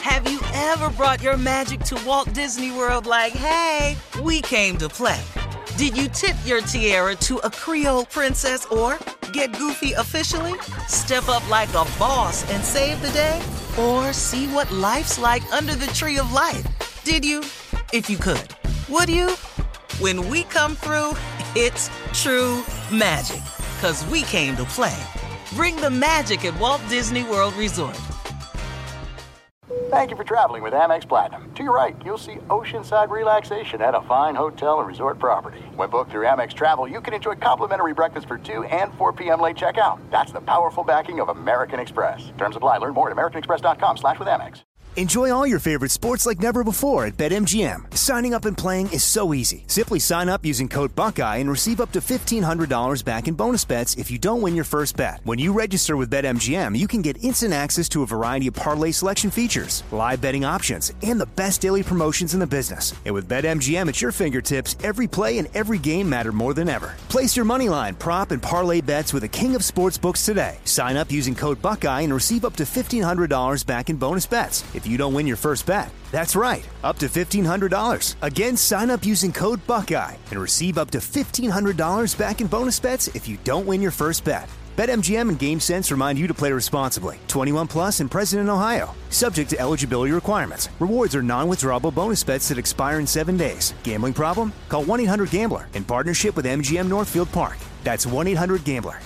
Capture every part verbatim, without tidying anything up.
Have you ever brought your magic to Walt Disney World like, hey, we came to play? Did you tip your tiara to a Creole princess or get goofy officially? Step up like a boss and save the day? Or see what life's like under the tree of life? Did you? If you could. Would you? When we come through, it's true magic. 'Cause we came to play. Bring the magic at Walt Disney World Resort. Thank you for traveling with Amex Platinum. To your right, you'll see oceanside relaxation at a fine hotel and resort property. When booked through Amex Travel, you can enjoy complimentary breakfast for two and four p.m. late checkout. That's the powerful backing of American Express. Terms apply. Learn more at americanexpress.com slash with Amex. Enjoy all your favorite sports like never before at BetMGM. Signing up and playing is so easy. Simply sign up using code Buckeye and receive up to fifteen hundred dollars back in bonus bets if you don't win your first bet. When you register with BetMGM, you can get instant access to a variety of parlay selection features, live betting options, and the best daily promotions in the business. And with BetMGM at your fingertips, every play and every game matter more than ever. Place your moneyline, prop, and parlay bets with the king of sportsbooks today. Sign up using code Buckeye and receive up to fifteen hundred dollars back in bonus bets if you don't win your first bet. That's right, up to fifteen hundred dollars. Again, sign up using code Buckeye and receive up to fifteen hundred dollars back in bonus bets if you don't win your first bet. BetMGM and GameSense remind you to play responsibly. twenty-one plus and present in Ohio. Subject to eligibility requirements. Rewards are non-withdrawable bonus bets that expire in seven days. Gambling problem? Call one eight hundred gambler in partnership with M G M Northfield Park. That's one eight hundred gambler.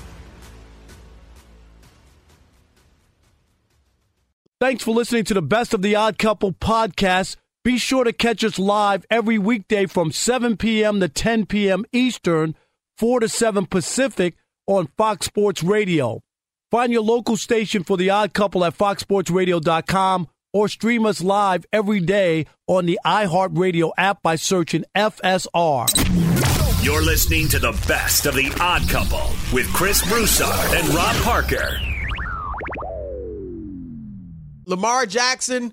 Thanks for listening to the Best of the Odd Couple podcast. Be sure to catch us live every weekday from seven p.m. to ten p.m. Eastern, four to seven Pacific on Fox Sports Radio. Find your local station for The Odd Couple at fox sports radio dot com or stream us live every day on the iHeartRadio app by searching F S R. You're listening to the Best of the Odd Couple with Chris Broussard and Rob Parker. Lamar Jackson,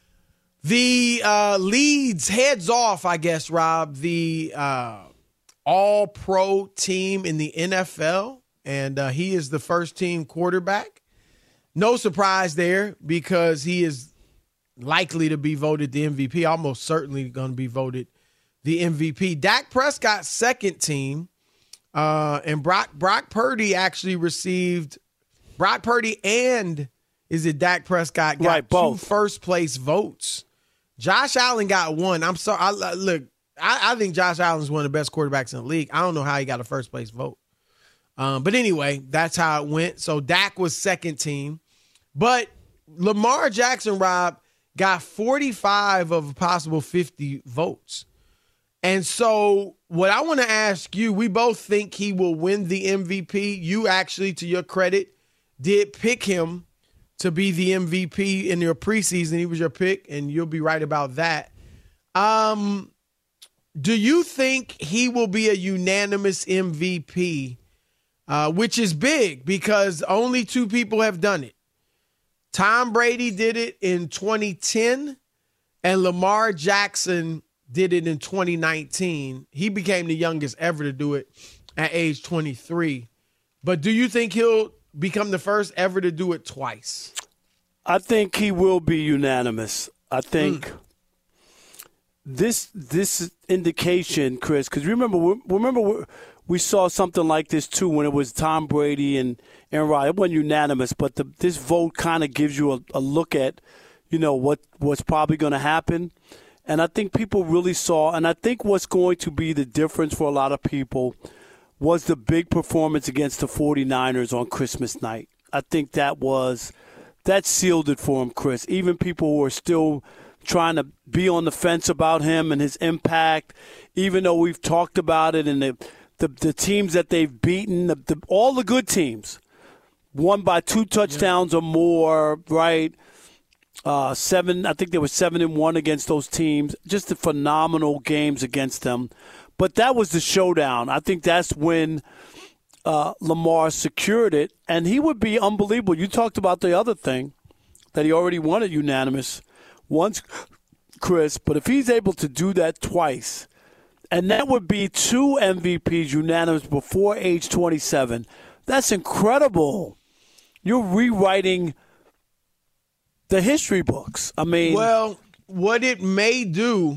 the uh, leads, heads off, I guess, Rob, the uh, all-pro team in the N F L, and uh, he is the first-team quarterback. No surprise there because he is likely to be voted the M V P, almost certainly going to be voted the M V P. Dak Prescott, second team, uh, and Brock, Brock Purdy actually received – Brock Purdy and – is it Dak Prescott got right, both. two first-place votes. Josh Allen got one. I'm sorry. I, look, I, I think Josh Allen is one of the best quarterbacks in the league. I don't know how he got a first-place vote. Um, but anyway, that's how it went. So Dak was second team. But Lamar Jackson, Rob, got forty-five of a possible fifty votes. And so what I want to ask you, we both think he will win the M V P. You actually, to your credit, did pick him to be the M V P in your preseason. He was your pick, and you'll be right about that. Um, do you think he will be a unanimous M V P, uh, which is big because only two people have done it? Tom Brady did it in twenty ten, and Lamar Jackson did it in twenty nineteen. He became the youngest ever to do it at age twenty-three. But do you think he'll become the first ever to do it twice? I think he will be unanimous. I think mm. this this indication, Chris, because remember, remember we saw something like this too when it was Tom Brady and Aaron Rodgers. It wasn't unanimous, but the, this vote kind of gives you a, a look at, you know, what what's probably going to happen. And I think people really saw, and I think what's going to be the difference for a lot of people was the big performance against the 49ers on Christmas night. I think that was, that sealed it for him, Chris. Even people who are still trying to be on the fence about him and his impact, even though we've talked about it and the the, the teams that they've beaten, the, the, all the good teams, won by two touchdowns yeah. or more, right? Uh, seven, I think they were seven and one against those teams. Just the phenomenal games against them. But that was the showdown. I think that's when uh, Lamar secured it, and he would be unbelievable. You talked about the other thing, that he already won it unanimous once, Chris. But if he's able to do that twice, and that would be two M V Ps unanimous before age twenty-seven, that's incredible. You're rewriting the history books. I mean, well, what it may do,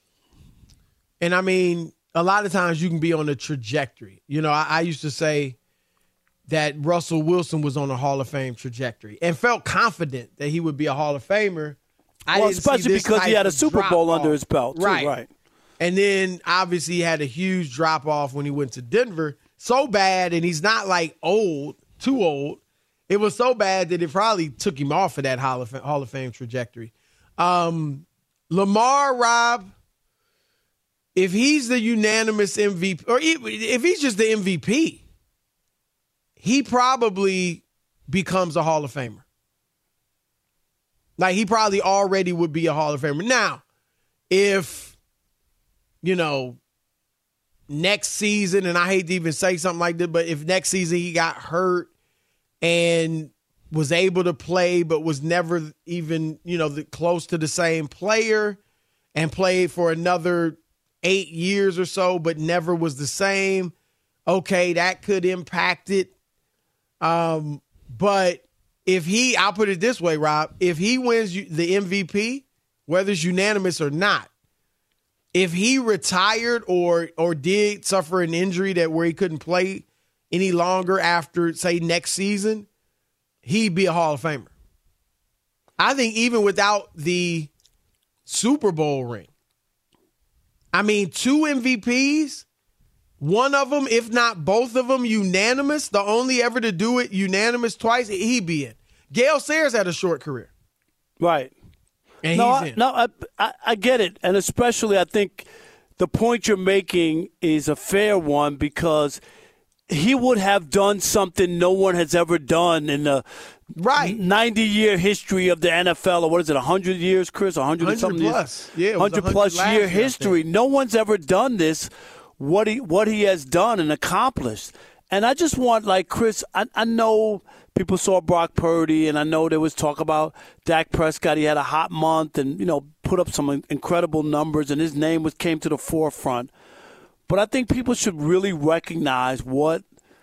and I mean, a lot of times you can be on a trajectory. You know, I, I used to say that Russell Wilson was on a Hall of Fame trajectory and felt confident that he would be a Hall of Famer. I well, didn't see especially this because he type had a of Super drop Bowl off. under his belt, too. Right. right. And then obviously he had a huge drop off when he went to Denver. So bad, and he's not like old, too old. It was so bad that it probably took him off of that Hall of Fame, Hall of Fame trajectory. Um, Lamar, Rob, if he's the unanimous M V P, or if he's just the M V P, he probably becomes a Hall of Famer. Like, he probably already would be a Hall of Famer. Now, if, you know, next season, and I hate to even say something like that, but if next season he got hurt and was able to play but was never even, you know, the, close to the same player and played for another eight years or so but never was the same, okay, that could impact it. Um, but if he, I'll put it this way, Rob, if he wins the M V P, whether it's unanimous or not, if he retired or or did suffer an injury that where he couldn't play any longer after, say, next season, he'd be a Hall of Famer. I think even without the Super Bowl ring. I mean, two M V Ps, one of them, if not both of them, unanimous, the only ever to do it unanimous twice, he'd be in. Gale Sayers had a short career. Right. And no, he's I, in. no, I, I, I get it. And especially I think the point you're making is a fair one because he would have done something no one has ever done in the right. ninety-year history of the N F L, or what is it, one hundred years, Chris? one hundred, one hundred something plus. Years? Yeah, it was one hundred plus last year year, I history. think. No one's ever done this, what he, what he has done and accomplished. And I just want, like, Chris, I, I know people saw Brock Purdy, and I know there was talk about Dak Prescott. He had a hot month and, you know, put up some incredible numbers, and his name was came to the forefront. But I think people should really recognize what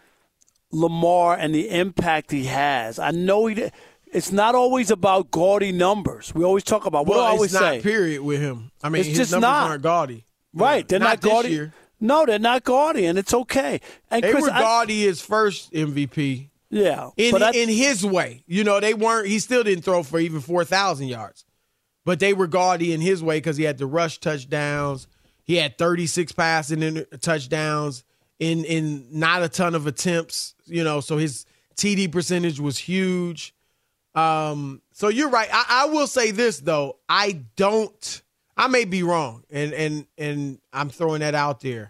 Lamar and the impact he has. I know he. It's not always about gaudy numbers. We always talk about, what well, do I always it's not, say? period, with him. I mean, It's his just numbers not. aren't gaudy. Right, they're not, not gaudy. this year. No, they're not gaudy, and it's okay. And They Chris, were I- gaudy his first M V P. yeah, In but I, in his way. You know, they weren't, he still didn't throw for even four thousand yards. But they were gaudy in his way because he had the rush touchdowns. He had thirty-six passing in touchdowns in in not a ton of attempts, you know, so his T D percentage was huge. Um, so you're right. I, I will say this though. I don't I may be wrong, and and and I'm throwing that out there.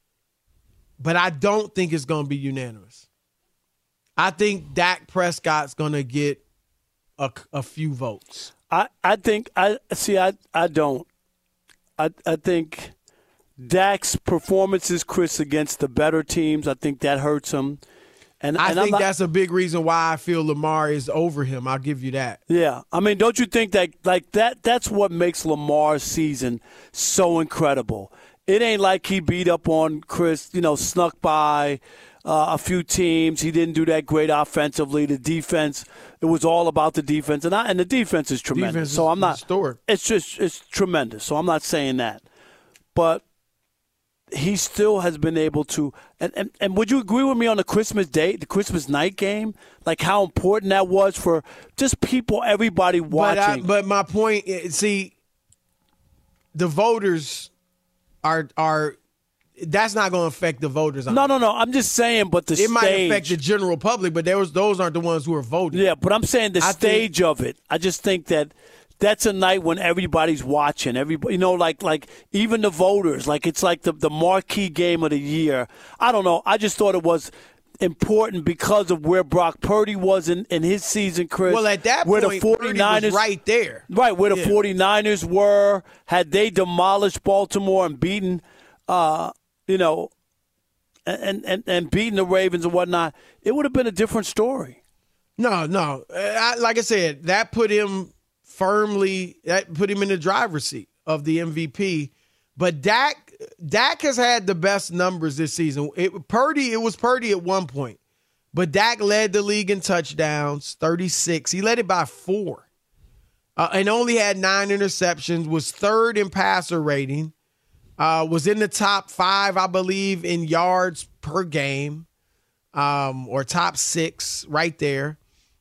But I don't think it's gonna be unanimous. I think Dak Prescott's going to get a, a few votes. I, I think I see. I I don't. I I think Dak's performances, Chris, against the better teams, I think that hurts him. And I and I'm think not, that's a big reason why I feel Lamar is over him. I'll give you that. Yeah, I mean, don't you think that like that? That's what makes Lamar's season so incredible. It ain't like he beat up on Chris, you know, snuck by uh, a few teams. He didn't do that great offensively. The defense, it was all about the defense, and I, and the defense is tremendous. Defense so is I'm not. historic. It's just it's tremendous. So I'm not saying that, but he still has been able to. And, and and would you agree with me on the Christmas day, the Christmas night game, like how important that was for just people, everybody watching? But, I, but my point, is, see, the voters are are. That's not going to affect the voters. No, no, no. I'm just saying, but the it stage. might affect the general public, but there was those aren't the ones who are voting. Yeah, but I'm saying the I stage think, of it. I just think that that's a night when everybody's watching. Everybody, you know, like like even the voters. Like it's like the the marquee game of the year. I don't know. I just thought it was important because of where Brock Purdy was in, in his season, Chris. Well, at that where point, the 49ers, Purdy was right there. Right, where the Yeah. 49ers were, had they demolished Baltimore and beaten, uh, you know, and, and, and beating the Ravens and whatnot, it would have been a different story. No, no. I, like I said, that put him firmly, that put him in the driver's seat of the M V P. But Dak, Dak has had the best numbers this season. It, Purdy, it was Purdy at one point. But Dak led the league in touchdowns, thirty-six. He led it by four. uh, and only had nine interceptions, was third in passer rating, uh, was in the top five, I believe, in yards per game, um, or top six right there.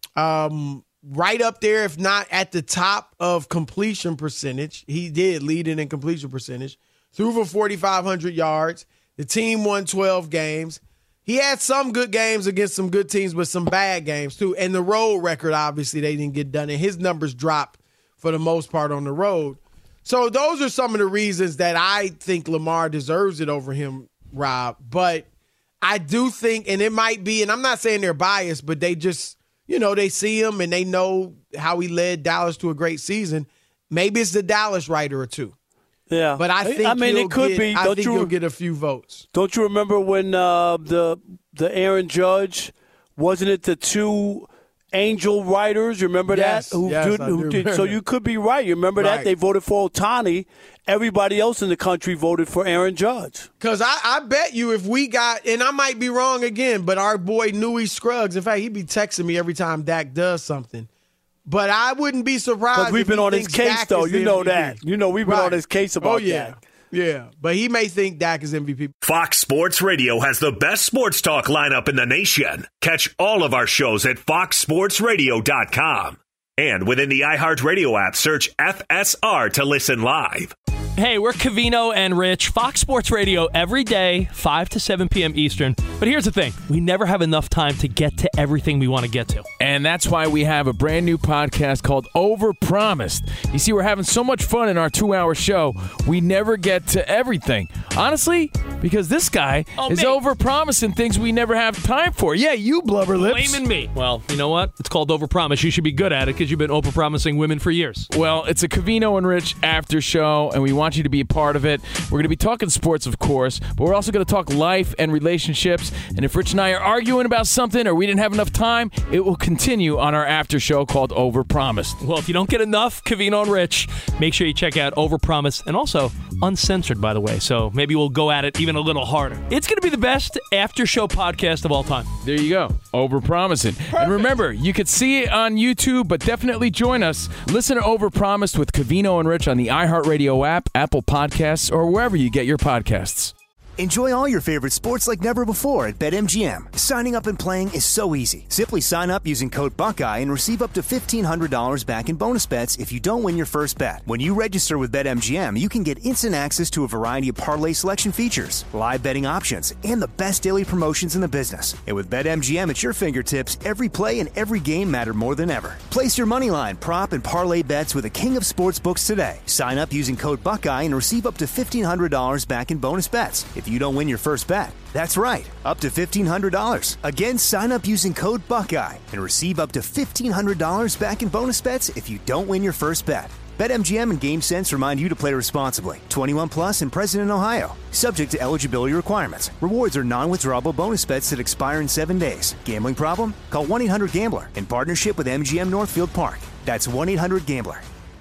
Um, right up there, if not at the top of completion percentage. He did lead it in completion percentage. Threw for forty-five hundred yards. The team won twelve games. He had some good games against some good teams, but some bad games too. And the road record, obviously, they didn't get done. And his numbers dropped for the most part on the road. So those are some of the reasons that I think Lamar deserves it over him, Rob. But I do think, and it might be, and I'm not saying they're biased, but they just, you know, they see him and they know how he led Dallas to a great season. Maybe it's the Dallas writer or two. Yeah, but I think I mean it could get, be. I Don't think you, he'll get a few votes. Don't you remember when uh, the the Aaron Judge, wasn't it the two Angel writers? You remember yes, that? Who yes, did, I who do did, remember. So you could be right. You remember Right. that? They voted for Ohtani. Everybody else in the country voted for Aaron Judge. Because I, I bet you if we got, and I might be wrong again, but our boy Newey Scruggs, in fact, he'd be texting me every time Dak does something. But I wouldn't be surprised. Because we've if been he on his thinks case, Dak though. is You the know M V P. that. You know we've been Right. on his case about oh, yeah. that. Yeah, but he may think Dak is M V P. Fox Sports Radio has the best sports talk lineup in the nation. Catch all of our shows at fox sports radio dot com. And within the iHeartRadio app, search F S R to listen live. Hey, we're Covino and Rich, Fox Sports Radio every day, five to seven p.m. Eastern. But here's the thing. We never have enough time to get to everything we want to get to. And that's why we have a brand new podcast called Overpromised. You see, we're having so much fun in our two-hour show, we never get to everything. Honestly, because this guy Oh, is me. overpromising things we never have time for. Yeah, you blubber lips. Blaming me. Well, you know what? It's called Overpromise. You should be good at it because you've been overpromising women for years. Well, it's a Covino and Rich after show, and we want you to be a part of it. We're going to be talking sports, of course, but we're also going to talk life and relationships. And if Rich and I are arguing about something or we didn't have enough time, it will continue on our after show called Overpromised. Well, if you don't get enough Covino and Rich, make sure you check out Overpromise and also uncensored, by the way. So maybe we'll go at it even a little harder. It's going to be the best after show podcast of all time. There you go. Overpromising. And remember, you could see it on YouTube, but definitely join us. Listen to Overpromised with Covino and Rich on the iHeartRadio app, Apple Podcasts, or wherever you get your podcasts. Enjoy all your favorite sports like never before at BetMGM. Signing up and playing is so easy. Simply sign up using code Buckeye and receive up to fifteen hundred dollars back in bonus bets if you don't win your first bet. When you register with BetMGM, you can get instant access to a variety of parlay selection features, live betting options, and the best daily promotions in the business. And with BetMGM at your fingertips, every play and every game matter more than ever. Place your moneyline, prop, and parlay bets with the king of sportsbooks today. Sign up using code Buckeye and receive up to fifteen hundred dollars back in bonus bets if you don't win your first bet. That's right, up to fifteen hundred dollars. Again, sign up using code Buckeye and receive up to fifteen hundred dollars back in bonus bets if you don't win your first bet. BetMGM and GameSense remind you to play responsibly. twenty-one plus and present in Ohio. Subject to eligibility requirements. Rewards are non-withdrawable bonus bets that expire in seven days. Gambling problem? Call one eight hundred gambler in partnership with M G M Northfield Park. That's one eight hundred gambler.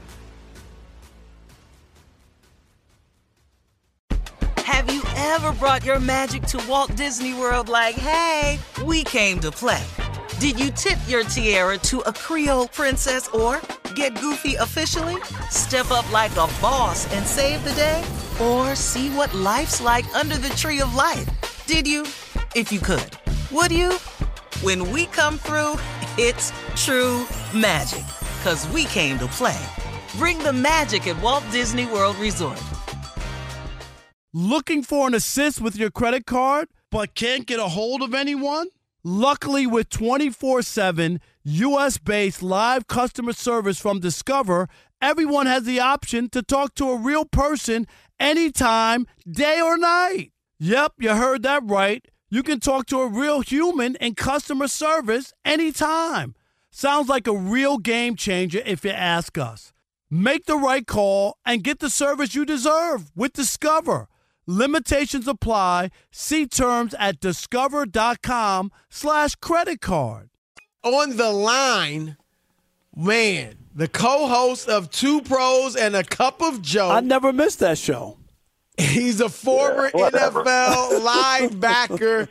Have you ever brought your magic to Walt Disney World like, hey, we came to play? Did you tip your tiara to a Creole princess or get goofy officially? Step up like a boss and save the day? Or see what life's like under the tree of life? Did you? If you could. Would you? When we come through, it's true magic. 'Cause we came to play. Bring the magic at Walt Disney World Resort. Looking for an assist with your credit card, but can't get a hold of anyone? Luckily, with twenty-four seven U S-based live customer service from Discover, everyone has the option to talk to a real person anytime, day or night. Yep, you heard that right. You can talk to a real human in customer service anytime. Sounds like a real game changer if you ask us. Make the right call and get the service you deserve with Discover. Limitations apply. See terms at discover.com slash credit card. On the line, man, the co-host of Two Pros and a Cup of Joe. I never missed that show. He's a former Yeah, N F L linebacker.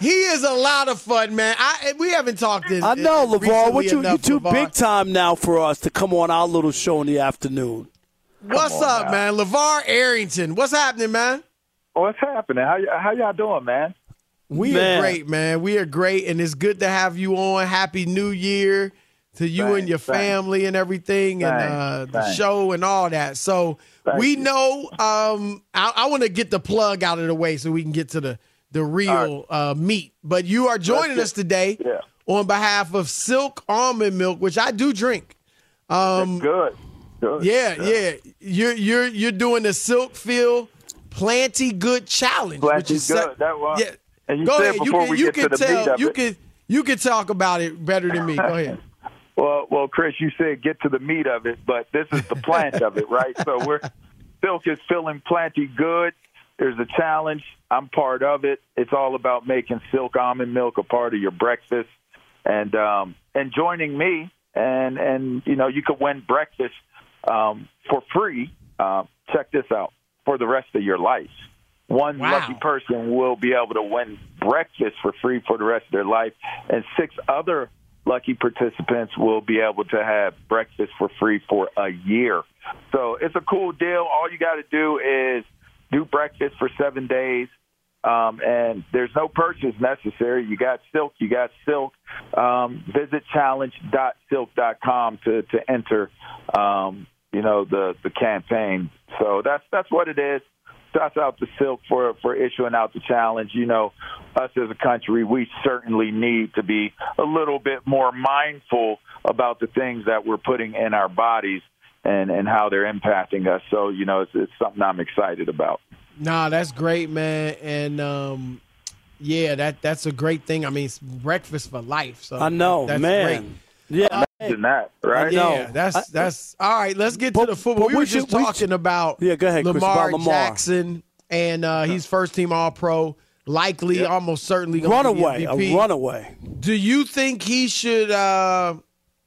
He is a lot of fun, man. I we haven't talked in. I know, LeVar. What you enough, you too LeVar. big time now for us to come on our little show in the afternoon. What's on up, now. man? LeVar Arrington. What's happening, man? What's happening? How, y- how y'all doing, man? We Man. are great, man. We are great, and it's good to have you on. Happy New Year to you Thanks, and your thanks. family and everything, and Thanks, uh, the thanks. show and all that. So Thank we you. know. Um, I, I want to get the plug out of the way so we can get to the the real uh, meat. But you are joining Let's us today Yeah. on behalf of Silk Almond Milk, which I do drink. Um, Good. Good. yeah, Good. yeah. You're you're you're doing the Silk Field Planty Good Challenge, which Planty is Good, that was- yeah. and you Go said ahead. You before can we you get can to the tell meat of you it- can you can talk about it better than me. Go ahead. Well, well, Chris, you said get to the meat of it, but this is the plant of it, right? So we're Silk is feeling plenty good. There's a challenge. I'm part of it. It's all about making Silk almond milk a part of your breakfast, and um, and joining me, and and you know you could win breakfast um, for free. Uh, check this out for the rest of your life. One Wow. lucky person will be able to win breakfast for free for the rest of their life, and six other lucky participants will be able to have breakfast for free for a year. So it's a cool deal. All you got to do is do breakfast for seven days, um, and there's no purchase necessary. You got Silk, you got Silk. Um, visit challenge dot silk dot com to to enter, um, you know, the the campaign. So that's that's what it is. Shouts out to Silk for, for issuing out the challenge. You know, us as a country, we certainly need to be a little bit more mindful about the things that we're putting in our bodies and, and how they're impacting us. So, you know, it's, it's something I'm excited about. Nah, that's great, man. And um, yeah, that that's a great thing. I mean, it's breakfast for life. So I know, that's man. great. Yeah, Imagine that, right? I know. Yeah, that's I- that's all right. Let's get to But- the football. but We we were just should- we talking should- about Yeah, go ahead, Chris, Lamar, about Lamar. Jackson, and uh, he's first team All Pro, likely, almost certainly gonna runaway, be a M V P. runaway. Do you think he should uh,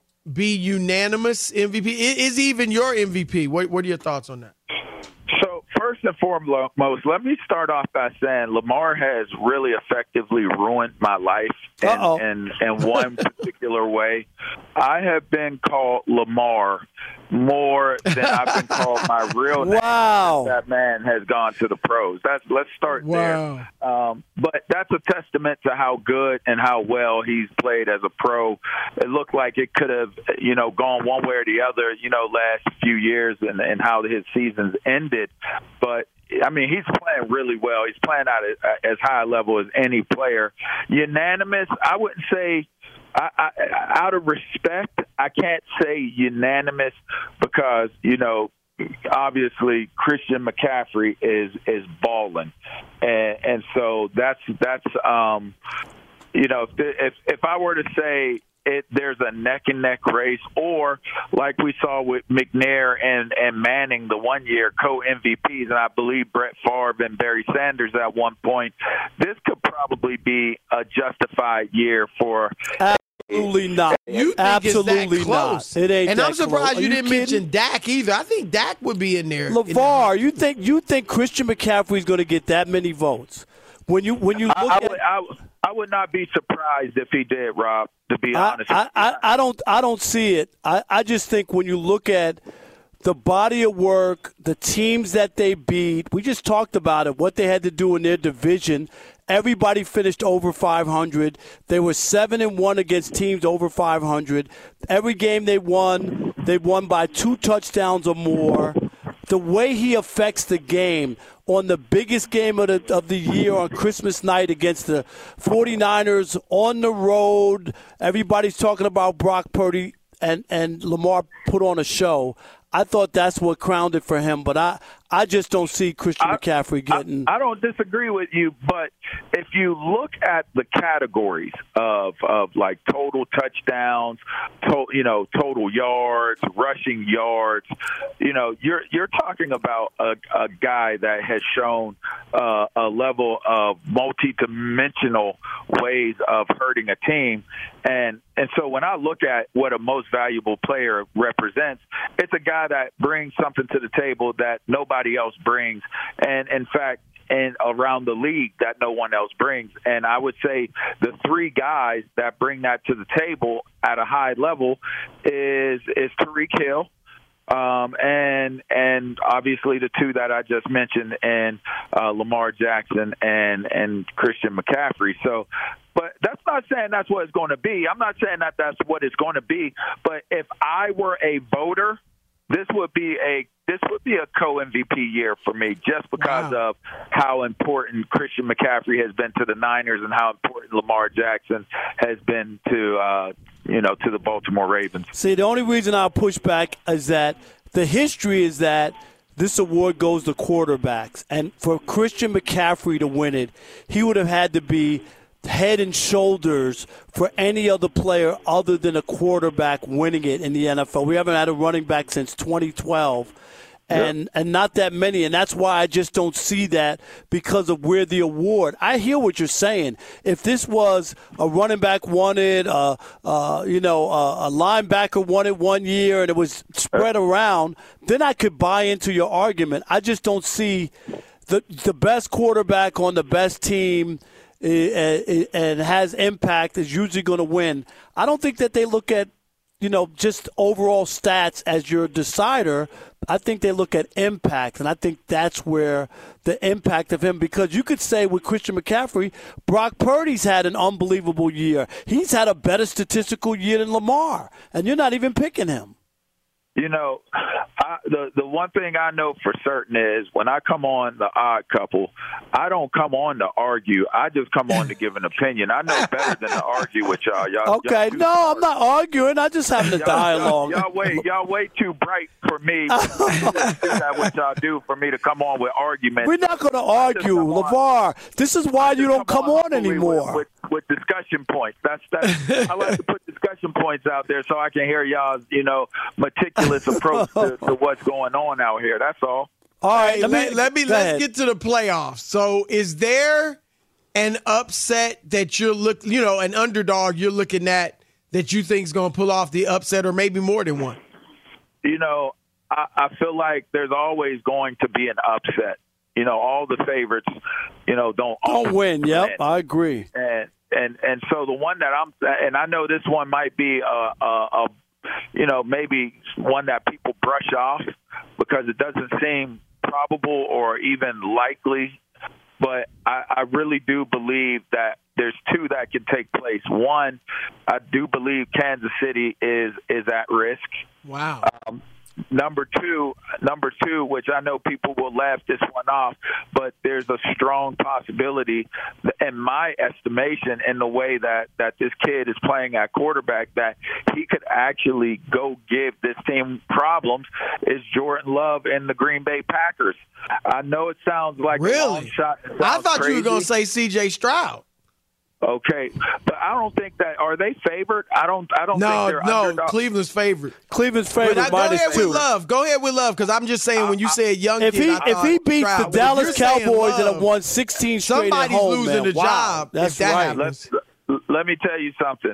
be unanimous M V P? I- Is he even your M V P? What What are your thoughts on that? So first and foremost, let me start off by saying Lamar has really effectively ruined my life Uh-oh. in, in, in one particular way. I have been called Lamar more than I've been called my real name. Wow. That man has gone to the pros. That's let's start Wow. there. Um, but that's a testament to how good and how well he's played as a pro. It looked like it could have, you know, gone one way or the other, you know, last few years and, and how his seasons ended. But I mean, he's playing really well. He's playing out at as high a level as any player. Unanimous, I wouldn't say. I, I, out of respect, I can't say unanimous because, you know, obviously Christian McCaffrey is is balling, and and so that's that's um, you know, if if, if I were to say it, there's a neck and neck race, or like we saw with McNair and and Manning the one year co M V Ps, and I believe Brett Favre and Barry Sanders at one point, this could probably be a justified year for. Absolutely not. You think Absolutely it's that close? not. It ain't and that I'm surprised close. you Are didn't kidding? mention Dak either. I think Dak would be in there. LeVar, you think you think Christian McCaffrey's going to get that many votes? When you when you look I, I, at would, I, I would not be surprised if he did, Rob, to be I, honest. I, I, I don't I don't see it. I, I just think when you look at the body of work, the teams that they beat, we just talked about it, what they had to do in their division. Everybody finished over five hundred. They were seven and one against teams over five hundred. Every game they won, they won by two touchdowns or more. The way he affects the game on the biggest game of the of the year on Christmas night against the 49ers on the road. Everybody's talking about Brock Purdy, and, and Lamar put on a show. I thought that's what crowned it for him, but I, I just don't see Christian I- McCaffrey getting I, I don't disagree with you, but if you look at the categories of of like total touchdowns, to, you know, total yards, rushing yards, you know, you're you're talking about a, a guy that has shown uh, a level of multi-dimensional ways of hurting a team, and and so when I look at what a most valuable player represents, it's a guy that brings something to the table that nobody nobody else brings. And, in fact, and around the league that no one else brings. And I would say the three guys that bring that to the table at a high level is is Tyreek Hill, um, and and obviously the two that I just mentioned, and uh, Lamar Jackson and and Christian McCaffrey. So, but that's not saying that's what it's going to be. I'm not saying that that's what it's going to be. But if I were a voter, this would be a this would be a co-M V P year for me, just because wow. of how important Christian McCaffrey has been to the Niners and how important Lamar Jackson has been to uh, you know to the Baltimore Ravens. See, the only reason I'll push back is that the history is that this award goes to quarterbacks, and for Christian McCaffrey to win it, he would have had to be head and shoulders for any other player other than a quarterback winning it in the N F L. We haven't had a running back since twenty twelve, and yep. and not that many, and that's why I just don't see that because of where the award. I hear what you're saying. If this was a running back won it, uh, uh, you know, uh, a linebacker won it one year, and it was spread around, then I could buy into your argument. I just don't see the the best quarterback on the best team and has impact is usually going to win. I don't think that they look at, you know, just overall stats as your decider. I think they look at impact, and I think that's where the impact of him, because you could say with Christian McCaffrey, Brock Purdy's had an unbelievable year. He's had a better statistical year than Lamar, and you're not even picking him. You know, I, the the one thing I know for certain is when I come on The Odd Couple, I don't come on to argue. I just come on to give an opinion. I know better than to argue with y'all. y'all okay, y'all no, I'm not arguing. I just having a dialogue. Y'all, y'all way y'all way too bright for me. That's what y'all do for me to come on with arguments. We're not going to argue, LeVar. This is why you don't come, come on, on anymore. With, with, with discussion points. That's that's. I like to put discussion points out there so I can hear y'all's, you know, meticulous approach to, to what's going on out here. That's all. All right, let me let me let's ahead. get to the playoffs. So, is there an upset that you're look, you know, an underdog you're looking at that you think is going to pull off the upset, or maybe more than one? You know, I, I feel like there's always going to be an upset. You know, all the favorites, you know, don't don't win. win. Yep, I agree. And and and so the one that I'm, and I know this one might be a, a, a you know, maybe one that people brush off because it doesn't seem probable or even likely. But I, I really do believe that there's two that can take place. One, I do believe Kansas City is is at risk. Wow. Um, Number two, number two, which I know people will laugh this one off, but there's a strong possibility, in my estimation, in the way that, that this kid is playing at quarterback, that he could actually go give this team problems, is Jordan Love and the Green Bay Packers. I know it sounds like really? a long shot. I thought crazy. you were going to say C J Stroud. Okay, but I don't think that are they favored. I don't. I don't. No, think they're no. underdog. Cleveland's favorite. Cleveland's favorite I, minus go ahead two. With Love. Go ahead with Love, because I'm just saying when you say a young if kid, he I if he beats Stroud. the Dallas Cowboys Love, that have won sixteen straight somebody's at home, losing man. the wow. job. That's if that right. happens. Let's, let me tell you something.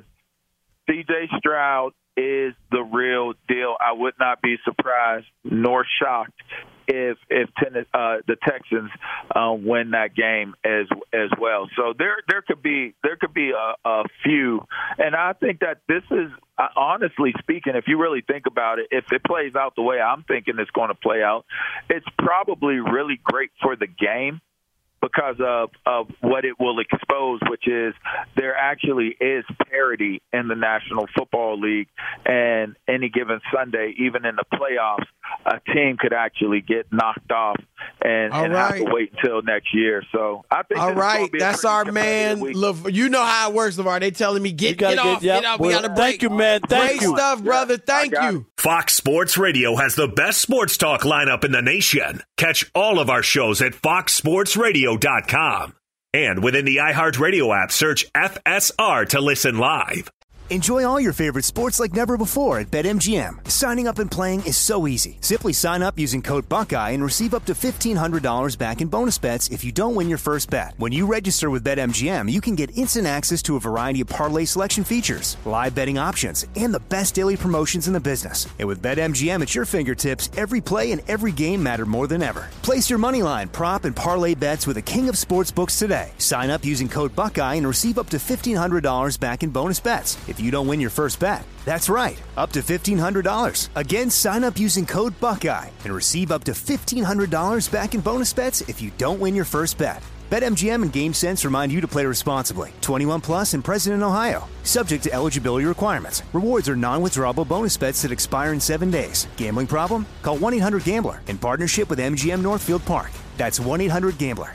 C J Stroud is the real deal. I would not be surprised nor shocked if if tennis, uh, the Texans uh, win that game as as well. So there there could be there could be a, a few, and I think that this is uh, honestly speaking, if you really think about it, if it plays out the way I'm thinking it's going to play out, it's probably really great for the game, because of, of what it will expose, which is there actually is parity in the National Football League, and any given Sunday, even in the playoffs, a team could actually get knocked off and, and right. have to wait until next year. So I think all right, that's our man. Lev- you know how it works, LeVar. They telling me get, get off, get, yep. get off. We got to break. Thank you, man. Thank Great you. stuff, brother. Thank you. It. Fox Sports Radio has the best sports talk lineup in the nation. Catch all of our shows at fox sports radio dot com. And within the iHeartRadio app, search F S R to listen live. Enjoy all your favorite sports like never before at BetMGM. Signing up and playing is so easy. Simply sign up using code Buckeye and receive up to fifteen hundred dollars back in bonus bets if you don't win your first bet. When you register with BetMGM, you can get instant access to a variety of parlay selection features, live betting options, and the best daily promotions in the business. And with BetMGM at your fingertips, every play and every game matter more than ever. Place your moneyline, prop, and parlay bets with the king of sportsbooks today. Sign up using code Buckeye and receive up to fifteen hundred dollars back in bonus bets if you don't win your first bet. That's right, up to fifteen hundred dollars. Again, sign up using code Buckeye and receive up to fifteen hundred dollars back in bonus bets if you don't win your first bet. BetMGM and GameSense remind you to play responsibly. twenty-one plus and present in Ohio. Subject to eligibility requirements. Rewards are non-withdrawable bonus bets that expire in seven days. Gambling problem? Call one eight hundred gambler in partnership with M G M Northfield Park. That's one eight hundred gambler.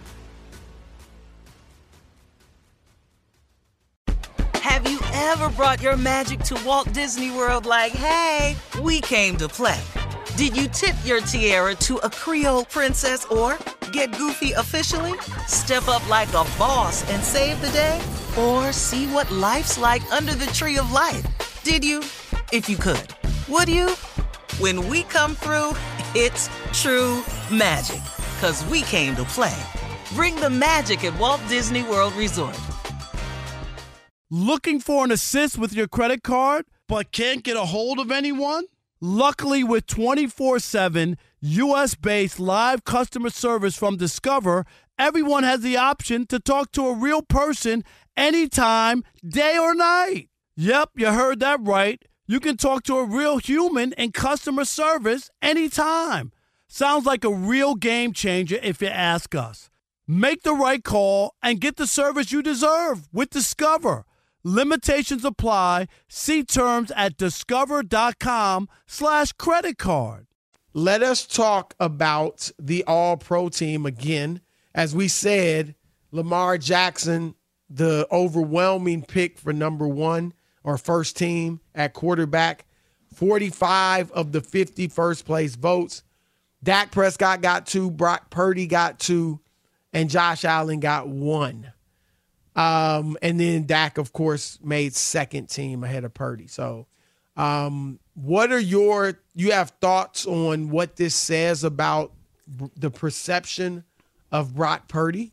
Have you ever brought your magic to Walt Disney World like, hey, we came to play? Did you tip your tiara to a Creole princess or get goofy officially? Step up like a boss and save the day? Or see what life's like under the tree of life? Did you? If you could. Would you? When we come through, it's true magic. 'Cause we came to play. Bring the magic at Walt Disney World Resort. Looking for an assist with your credit card, but can't get a hold of anyone? Luckily, with twenty-four seven U S-based live customer service from Discover, everyone has the option to talk to a real person anytime, day or night. Yep, you heard that right. You can talk to a real human in customer service anytime. Sounds like a real game changer if you ask us. Make the right call and get the service you deserve with Discover. Limitations apply. See terms at discover.com slash credit card. Let us talk about the All-Pro team again. As we said, Lamar Jackson, the overwhelming pick for number one or first team at quarterback, forty-five of the fifty first-place votes. Dak Prescott got two, Brock Purdy got two, and Josh Allen got one. Um, and then Dak, of course, made second team ahead of Purdy. So um, what are your – you have thoughts on what this says about the perception of Brock Purdy?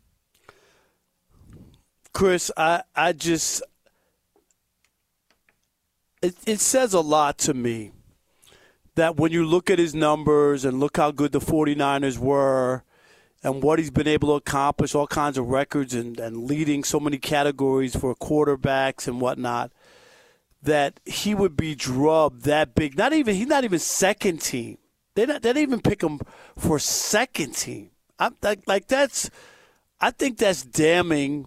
Chris, I, I just it, – it says a lot to me that when you look at his numbers and look how good the 49ers were – and what he's been able to accomplish, all kinds of records and, and leading so many categories for quarterbacks and whatnot, that he would be drubbed that big. Not even he's not even second team. They not, they didn't even pick him for second team. I'm like like that's. I think that's damning.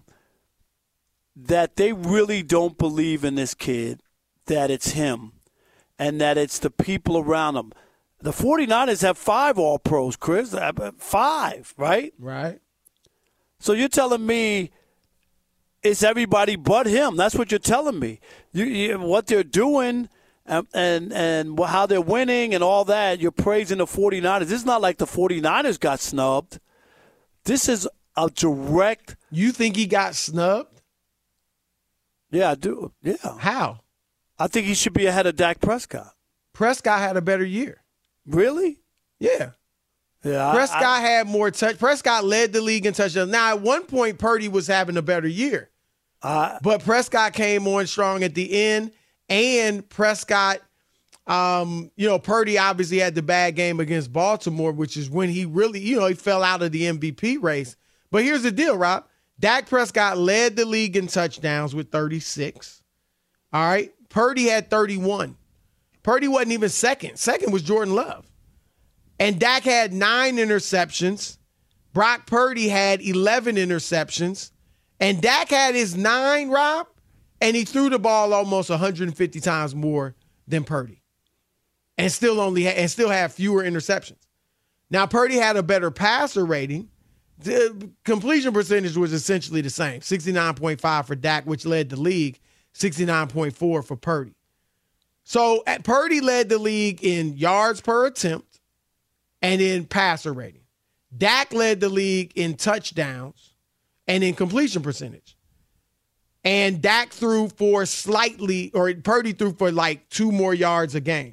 That they really don't believe in this kid, that it's him, and that it's the people around him. The 49ers have five All-Pros, Chris. Five, right? Right. So you're telling me it's everybody but him. That's what you're telling me. You, you, what they're doing and, and and how they're winning and all that, you're praising the 49ers. This is not like the 49ers got snubbed. This is a direct – You think he got snubbed? Yeah, I do. Yeah. How? I think he should be ahead of Dak Prescott. Prescott had a better year. Really? Yeah. Yeah. Prescott I, I, had more touch. Prescott led the league in touchdowns. Now, at one point, Purdy was having a better year. Uh, but Prescott came on strong at the end. And Prescott, um, you know, Purdy obviously had the bad game against Baltimore, which is when he really, you know, he fell out of the M V P race. But here's the deal, Rob. Dak Prescott led the league in touchdowns with thirty-six. All right. Purdy had thirty-one. Purdy wasn't even second. Second was Jordan Love. And Dak had nine interceptions. Brock Purdy had eleven interceptions. And Dak had his nine, Rob, and he threw the ball almost one hundred fifty times more than Purdy. And still only ha- and still had fewer interceptions. Now, Purdy had a better passer rating. The completion percentage was essentially the same. sixty-nine point five for Dak, which led the league. sixty-nine point four for Purdy. So at Purdy led the league in yards per attempt and in passer rating. Dak led the league in touchdowns and in completion percentage. and Dak threw for slightly, or Purdy threw for like two more yards a game.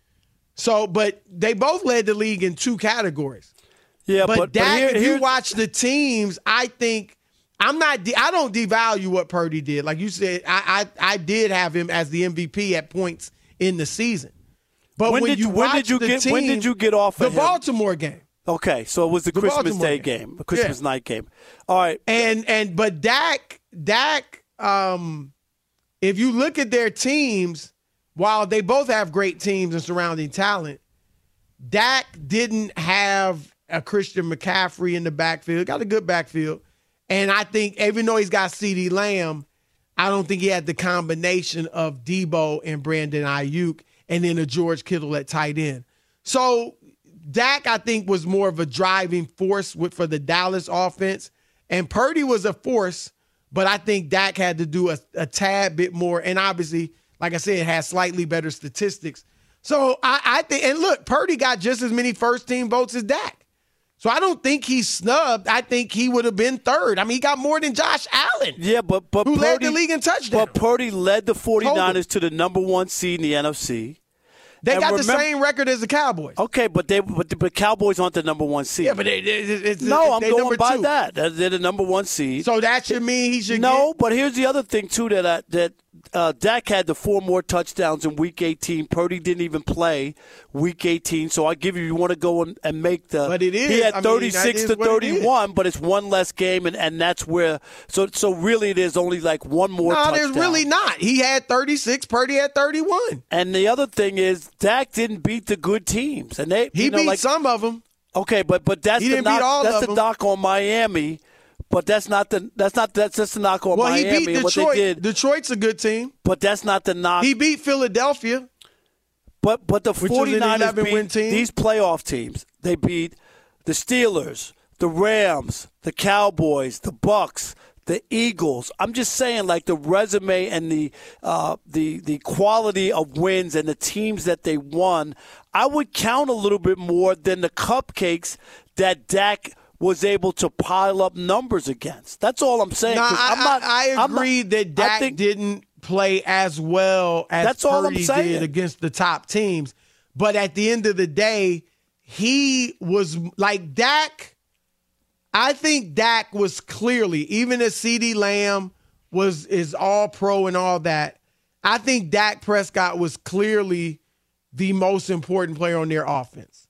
So, but they both led the league in two categories. Yeah, but, but, Dak, but here, if you here, watch the teams, I think I'm not. De- I don't devalue what Purdy did. Like you said, I I, I did have him as the M V P at points in the season. But when, when did you you when watch did you the get team, when did you get off the of him? Baltimore game? Okay, so it was the, The Christmas Baltimore Day game. game, the Christmas Yeah. night game. All right, And and but Dak Dak, um, if you look at their teams, while they both have great teams and surrounding talent, Dak didn't have a Christian McCaffrey in the backfield. Got a good backfield, and I think even though he's got CeeDee Lamb, I don't think he had the combination of Debo and Brandon Ayuk, and then a George Kittle at tight end. So Dak, I think, was more of a driving force with, for the Dallas offense. And Purdy was a force, but I think Dak had to do a, a tad bit more. And obviously, like I said, has slightly better statistics. So I, I think, and look, Purdy got just as many first-team votes as Dak. So I don't think he's snubbed. I think he would have been third. I mean, he got more than Josh Allen. Yeah, but but who Purdy, led the league in touchdowns. But Purdy led the 49ers to the number one seed in the N F C. They And got remember, the same record as the Cowboys. Okay, but they but the but Cowboys aren't the number one seed. Yeah, but they, they, it's, no, I'm they going number by two. that. They're, they're the number one seed. So that should mean he should no, get. but here's the other thing too that I, that uh, Dak had the four more touchdowns in Week eighteen. Purdy didn't even play Week eighteen. So I give you, you want to go and, and make the. But it is. He had I mean, thirty-six that to is what it is. thirty-one, but it's one less game, and, and that's where. So so really, there's only like one more. No, touchdown. there's really not. He had thirty-six. Purdy had thirty-one. And the other thing is, Dak didn't beat the good teams, and they He you know, beat like, some of them. Okay, but but that's He the didn't knock. beat all that's of the them. knock on Miami, but that's not the that's not that's just the knock on Well, Miami he beat and what Detroit. they did. Detroit's a good team. But that's not the knock. He beat Philadelphia. But but the Which was an 49ers eleven-win beat team. these playoff teams. They beat the Steelers, the Rams, the Cowboys, the Bucks, the Eagles. I'm just saying, like the resume and the uh, the the quality of wins and the teams that they won, I would count a little bit more than the cupcakes that Dak was able to pile up numbers against. That's all I'm saying. No, 'cause I, I'm not, I, I I'm not- agree that I Dak think- didn't play as well as That's all I'm Purdy saying. did against the top teams. But at the end of the day, he was like Dak. I think Dak was clearly, even as CeeDee Lamb was is all pro and all that, I think Dak Prescott was clearly the most important player on their offense.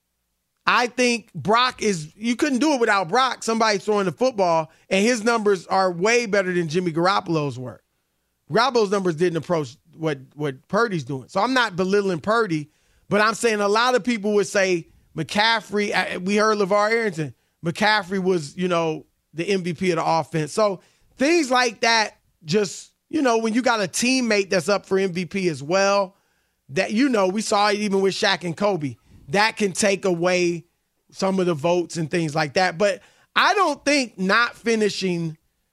I think Brock is, you couldn't do it without Brock, somebody throwing the football, and his numbers are way better than Jimmy Garoppolo's were. Garoppolo's numbers didn't approach what, what Purdy's doing. So I'm not belittling Purdy, but I'm saying a lot of people would say McCaffrey, we heard LeVar Arrington, McCaffrey was, you know, the M V P of the offense. So things like that, just, you know, when you got a teammate that's up for M V P as well, that, you know, we saw it even with Shaq and Kobe, that can take away some of the votes and things like that. But I don't think not finishing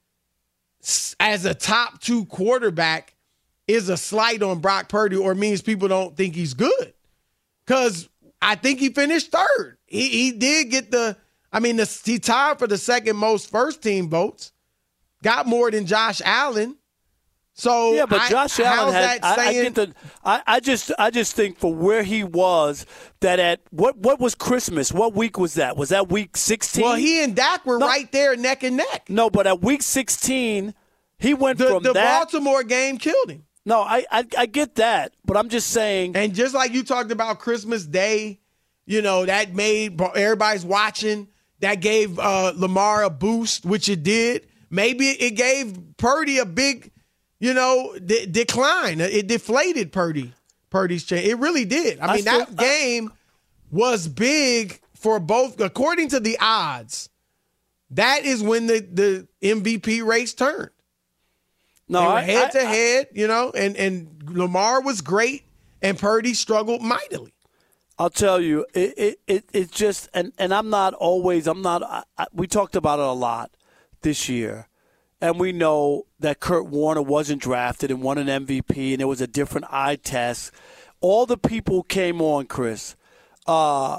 as a top two quarterback is a slight on Brock Purdy or means people don't think he's good. Because I think he finished third. He he did get the, I mean, the, he tied for the second most first team votes, got more than Josh Allen. So yeah, but I, Josh Allen how's had. that I, I saying, get the. I, I just. I just think for where he was, that at what what was Christmas? What week was that? Was that week sixteen? well, he and Dak were No. right there neck and neck. No, but at week sixteen, he went The, from the that. Baltimore game killed him. No, I, I I get that, but I'm just saying. And just like you talked about Christmas Day, you know, that made everybody's watching. That gave uh, Lamar a boost, which it did. Maybe it gave Purdy a big, you know, de- decline. It deflated Purdy, Purdy's chance. It really did. I I mean, still- that game was big for both. According to the odds, that is when the, the M V P race turned. no, They were I, head to I- head, you know, and, and Lamar was great, and Purdy struggled mightily. I'll tell you, it it, it it's just, and, and I'm not always, I'm not, I, I, we talked about it a lot this year, and we know that Kurt Warner wasn't drafted and won an M V P, and it was a different eye test. All the people came on, Chris. Uh,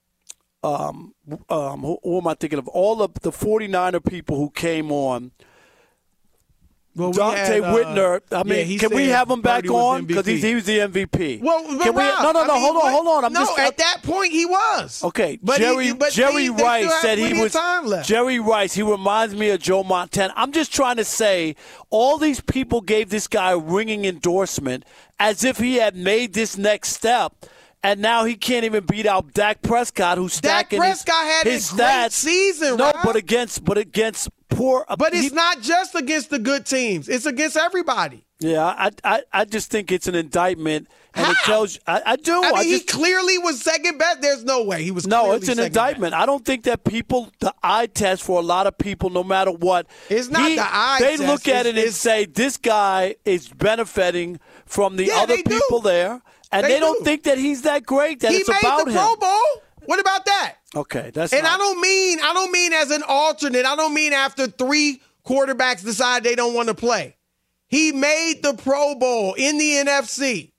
um, um, who, who am I thinking of? All of the 49er people who came on Well, we Dante had, uh, Whitner. I mean, yeah, he can we said have him back Purdy was on because he was the M V P? Well, can but we, Rob, no, no, no. I mean, hold on, what, hold on. I'm no, just at that point he was. Okay, but Jerry he, but Jerry they, they Rice still said have he plenty of was time left. Jerry Rice. He reminds me of Joe Montana. I'm just trying to say, all these people gave this guy a ringing endorsement as if he had made this next step. And now he can't even beat out Dak Prescott, who's Dak stacking Prescott his, had his a great stats. season, No, Rob. but against but against poor. But it's he, not just against the good teams; it's against everybody. Yeah, I I, I just think it's an indictment, and How? it tells you. I, I do. I mean, I he just, clearly was second best. There's no way he was. no, clearly it's an second indictment. best. I don't think that people, the eye test for a lot of people, no matter what, It's not he- the eye They test, look at it's- it and it's- say this guy is benefiting from the Yeah, other they do. people there, and They they, don't do. think that he's that great. That He it's made about the him. Pro Bowl. What about that? Okay, that's And not, I don't mean I don't mean as an alternate. I don't mean after three quarterbacks decide they don't want to play. He made the Pro Bowl in the N F C.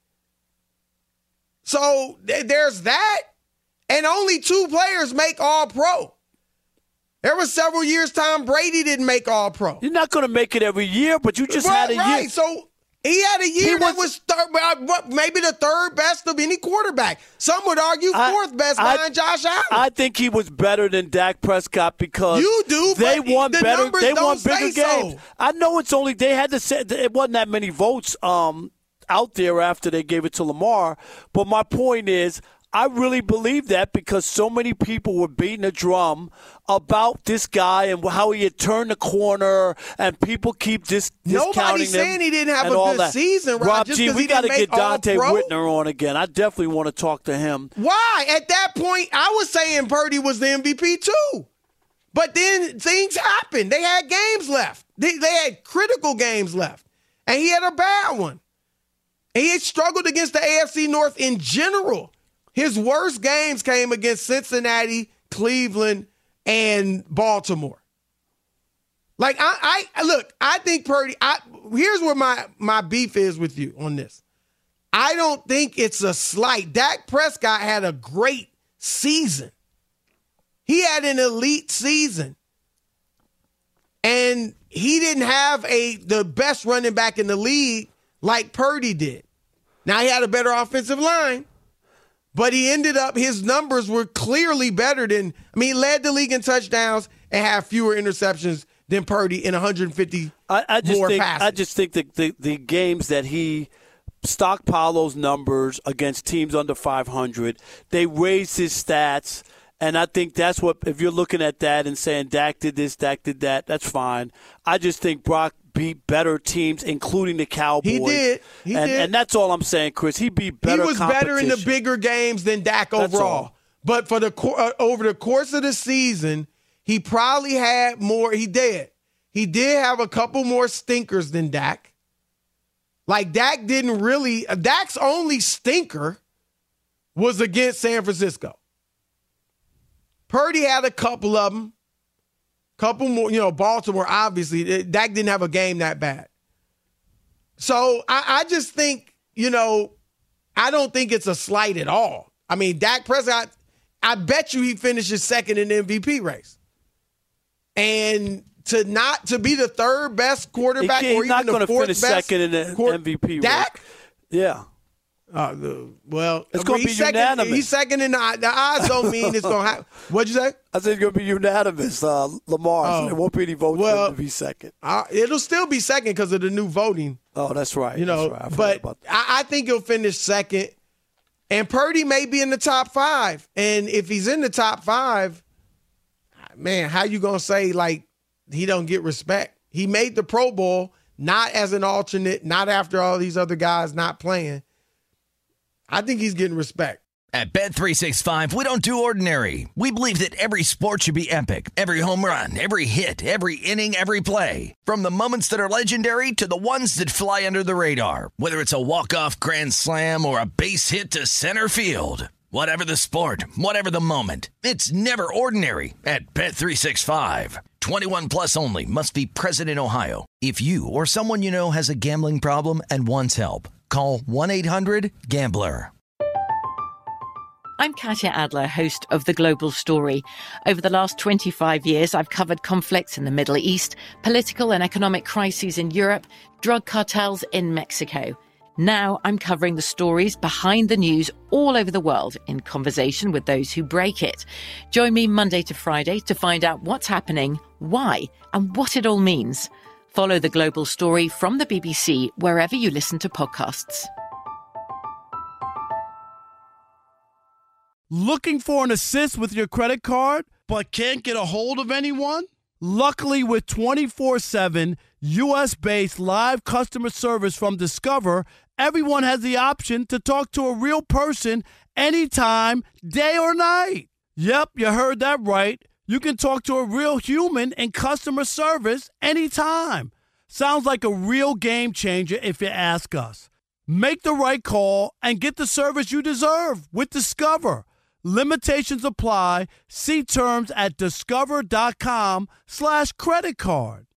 So th- there's that. And only two players make All Pro. There were several years Tom Brady didn't make All Pro. You're not going to make it every year, but you just right, had a right. year. So he had a year He that was- was third, maybe the third best of any quarterback. Some would argue I- fourth best I- behind Josh Allen. I think he was better than Dak Prescott because You do, they but won the better. numbers They won don't bigger say so. games. I know it's only they had to say it wasn't that many votes um, out there after they gave it to Lamar. But my point is, I really believe that because so many people were beating a drum about this guy and how he had turned the corner, and people keep dis- discounting Nobody's him saying he didn't have and a all good that. season, Rob, Rob just G, 'cause we he didn't to get make Dante All-Pro. Whitner on again. I definitely want to talk to him. Why? At that point, I was saying Purdy was the M V P too. But then things happened. They had games left. They, they had critical games left. And he had a bad one. And he had struggled against the A F C North in general. His worst games came against Cincinnati, Cleveland, and Baltimore. Like, I, I look, I think Purdy, I, here's where my, my beef is with you on this. I don't think it's a slight. Dak Prescott had a great season. He had an elite season. And he didn't have a the best running back in the league like Purdy did. Now, he had a better offensive line, but he ended up, his numbers were clearly better than, I mean, he led the league in touchdowns and had fewer interceptions than Purdy in one hundred fifty I, I just more think, passes. I just think that the, the games that he stockpiled those numbers against teams under five hundred, they raised his stats. And I think that's what, if you're looking at that and saying Dak did this, Dak did that, that's fine. I just think Brock beat better teams, including the Cowboys. He did. He and, did. and that's all I'm saying, Chris. He beat better He was better in the competition. bigger games than Dak That's overall. all. But for the co- uh, over the course of the season, he probably had more. He did. He did have a couple more stinkers than Dak. Like Dak didn't really. Uh, Dak's only stinker was against San Francisco. Purdy had a couple of them. Couple more, you know, Baltimore, obviously. Dak didn't have a game that bad. So I, I just think, you know, I don't think it's a slight at all. I mean, Dak Prescott, I bet you he finishes second in the M V P race. And to not to be the third best quarterback He- he's or not even the gonna fourth finish best second in the quar- M V P race. Dak? Yeah. Uh, the, well, It's gonna he's be second, unanimous. He's second in the, the odds don't mean it's going to happen. What'd you say? I said it's going to be unanimous, uh, Lamar. Oh. So there won't be any votes Well, for him to be second. Uh, it'll still be second because of the new voting. Oh, that's right. You know, that's right. I forgot but about that. I, I think he'll finish second. And Purdy may be in the top five. And if he's in the top five, man, how you going to say, like, he don't get respect? He made the Pro Bowl, not as an alternate, not after all these other guys not playing. I think he's getting respect. At Bet three sixty-five, we don't do ordinary. We believe that every sport should be epic. Every home run, every hit, every inning, every play. From the moments that are legendary to the ones that fly under the radar. Whether it's a walk-off grand slam or a base hit to center field. Whatever the sport, whatever the moment. It's never ordinary at Bet three sixty-five. twenty-one plus only. Must be present in Ohio. If you or someone you know has a gambling problem and wants help, call one eight hundred gambler. I'm Katya Adler, host of The Global Story. Over the last twenty-five years, I've covered conflicts in the Middle East, political and economic crises in Europe, drug cartels in Mexico. Now I'm covering the stories behind the news all over the world in conversation with those who break it. Join me Monday to Friday to find out what's happening, why, and what it all means. Follow The Global Story from the B B C wherever you listen to podcasts. Looking for an assist with your credit card, but can't get a hold of anyone? Luckily, with twenty-four seven U S-based live customer service from Discover, everyone has the option to talk to a real person anytime, day or night. Yep, you heard that right. You can talk to a real human in customer service anytime. Sounds like a real game changer if you ask us. Make the right call and get the service you deserve with Discover. Limitations apply. See terms at discover.com slash credit card.